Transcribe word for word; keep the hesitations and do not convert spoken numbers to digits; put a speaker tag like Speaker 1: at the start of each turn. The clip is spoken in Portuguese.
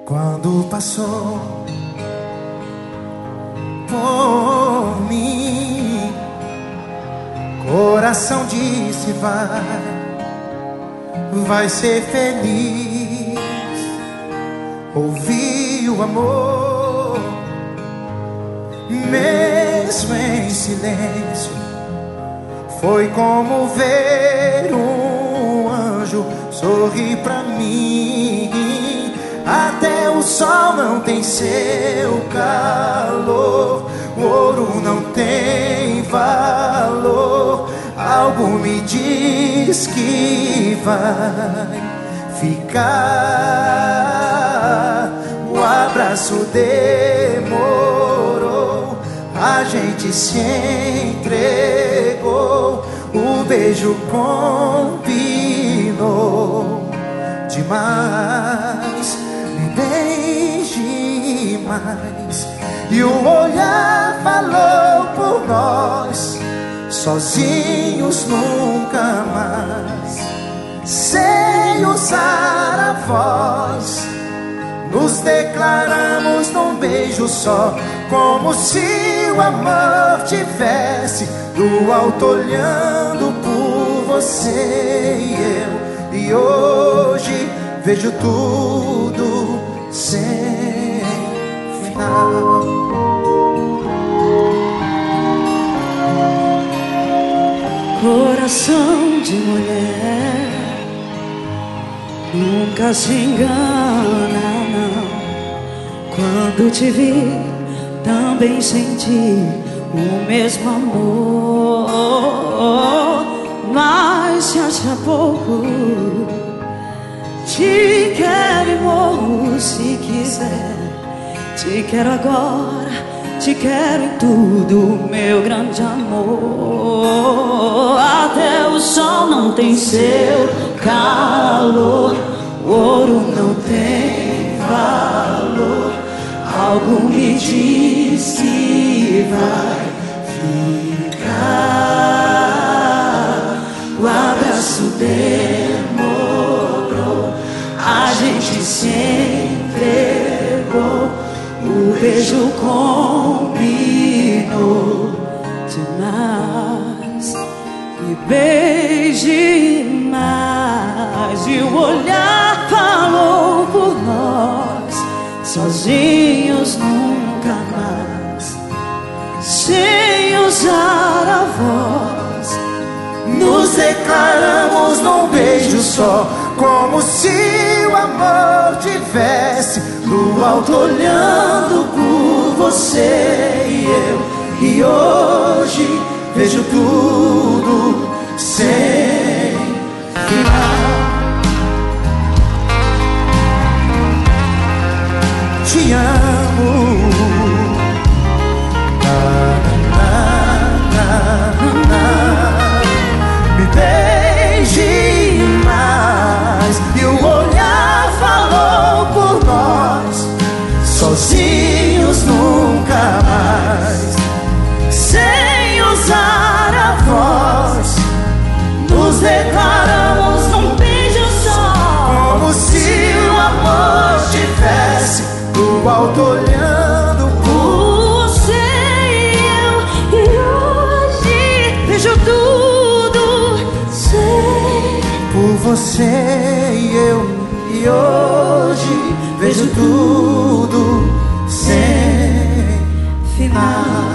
Speaker 1: Quando passou por mim, coração disse vai, vai ser feliz. Ouvi o amor, mesmo em silêncio. Foi como ver um anjo sorrir pra mim. Até o sol não tem seu calor, o ouro não tem valor. Algo me diz que vai ficar. O abraço demorou, a gente se entregou, o beijo combinou demais. Me beije mais, e o olhar falou por nós, sozinhos nunca mais. Sem usar a voz, nos declaramos num beijo só, como se o amor tivesse do alto olhando por você e eu. E hoje vejo tudo sem final.
Speaker 2: Coração de mulher nunca se engana, não. Quando te vi, também senti o mesmo amor. Mas se acha pouco, te quero e morro se quiser. Te quero agora, te quero em tudo, meu grande amor. Até o sol não tem seu calor, o ouro não tem valor. Algo me diz que vai ficar. O abraço demorou, a gente se entregou, o beijo combinou demais. Me beije mais, e o olhar falou por nós, sozinhos nunca mais. Sem usar a voz,
Speaker 1: nos declaramos num beijo só, como se o amor tivesse do alto olhando por você e eu. E hoje vejo tudo sem final. Te amo. Me beije mais, e o olhar falou por nós, sozinhos nunca mais. Sem usar a voz, nos declaramos num beijo só, como se o amor tivesse do alto olhando por
Speaker 2: você e eu. E hoje vejo tudo sem.
Speaker 1: Por você e eu. E hoje vejo tudo sem final.